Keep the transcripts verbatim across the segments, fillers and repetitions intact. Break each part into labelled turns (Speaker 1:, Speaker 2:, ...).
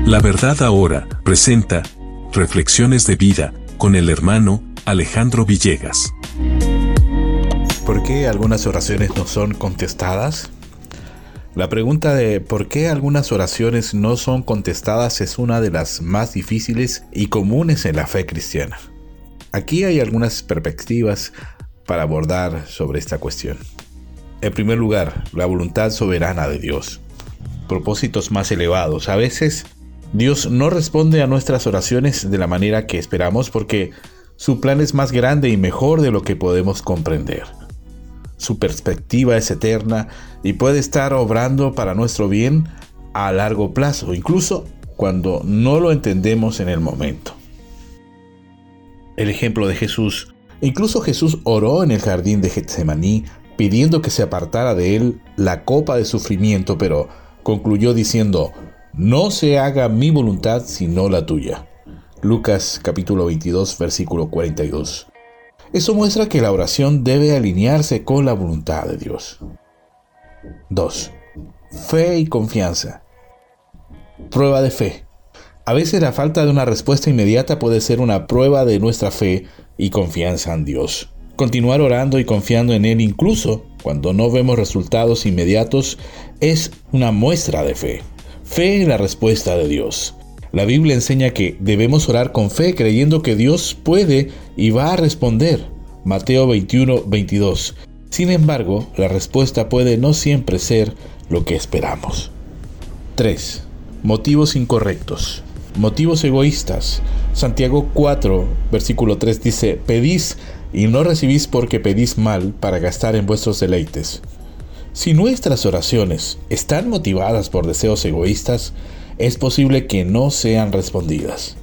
Speaker 1: La Verdad Ahora presenta Reflexiones de Vida con el hermano Alejandro Villegas.
Speaker 2: ¿Por qué algunas oraciones no son contestadas? La pregunta de ¿por qué algunas oraciones no son contestadas? Es una de las más difíciles y comunes en la fe cristiana. Aquí hay algunas perspectivas para abordar sobre esta cuestión. En primer lugar, la voluntad soberana de Dios. Propósitos más elevados. A veces, Dios no responde a nuestras oraciones de la manera que esperamos porque su plan es más grande y mejor de lo que podemos comprender. Su perspectiva es eterna y puede estar obrando para nuestro bien a largo plazo, incluso cuando no lo entendemos en el momento. El ejemplo de Jesús. Incluso Jesús oró en el jardín de Getsemaní pidiendo que se apartara de él la copa de sufrimiento, pero concluyó diciendo: no se haga mi voluntad sino la tuya. Lucas capítulo veintidós, versículo cuarenta y dos. Eso muestra que la oración debe alinearse con la voluntad de Dios. dos. Fe y confianza. Prueba de fe. A veces la falta de una respuesta inmediata puede ser una prueba de nuestra fe y confianza en Dios. Continuar orando y confiando en Él incluso cuando no vemos resultados inmediatos es una muestra de fe. Fe en la respuesta de Dios. La Biblia enseña que debemos orar con fe creyendo que Dios puede y va a responder. Mateo veintiuno, veintidós. Sin embargo, la respuesta puede no siempre ser lo que esperamos. tres. Motivos incorrectos. Motivos egoístas. Santiago cuatro, versículo tres dice: pedís y no recibís porque pedís mal para gastar en vuestros deleites. Si nuestras oraciones están motivadas por deseos egoístas, es posible que no sean respondidas.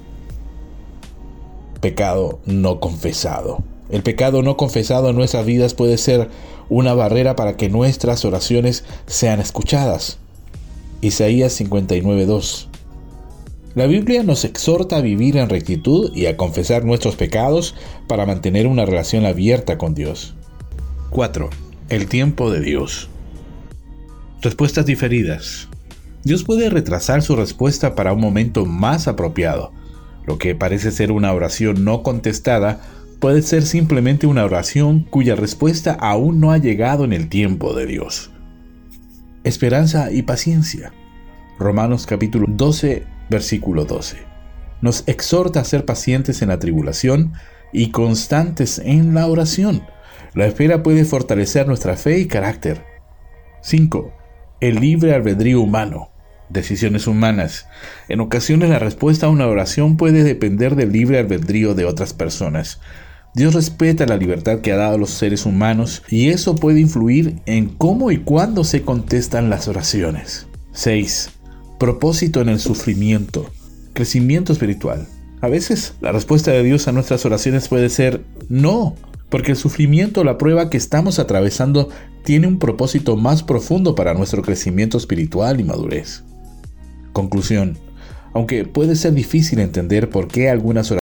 Speaker 2: Pecado no confesado. El pecado no confesado en nuestras vidas puede ser una barrera para que nuestras oraciones sean escuchadas. Isaías cincuenta y nueve, dos. La Biblia nos exhorta a vivir en rectitud y a confesar nuestros pecados para mantener una relación abierta con Dios. cuatro. El tiempo de Dios. Respuestas diferidas. Dios puede retrasar su respuesta para un momento más apropiado. Lo que parece ser una oración no contestada puede ser simplemente una oración cuya respuesta aún no ha llegado en el tiempo de Dios. Esperanza y paciencia. Romanos capítulo doce, versículo doce. Nos exhorta a ser pacientes en la tribulación y constantes en la oración. La espera puede fortalecer nuestra fe y carácter. cinco. El libre albedrío humano. Decisiones humanas. En ocasiones la respuesta a una oración puede depender del libre albedrío de otras personas. Dios respeta la libertad que ha dado a los seres humanos y eso puede influir en cómo y cuándo se contestan las oraciones. seis. Propósito en el sufrimiento. Crecimiento espiritual. A veces la respuesta de Dios a nuestras oraciones puede ser no, porque el sufrimiento o la prueba que estamos atravesando tiene un propósito más profundo para nuestro crecimiento espiritual y madurez. Conclusión. Aunque puede ser difícil entender por qué algunas oraciones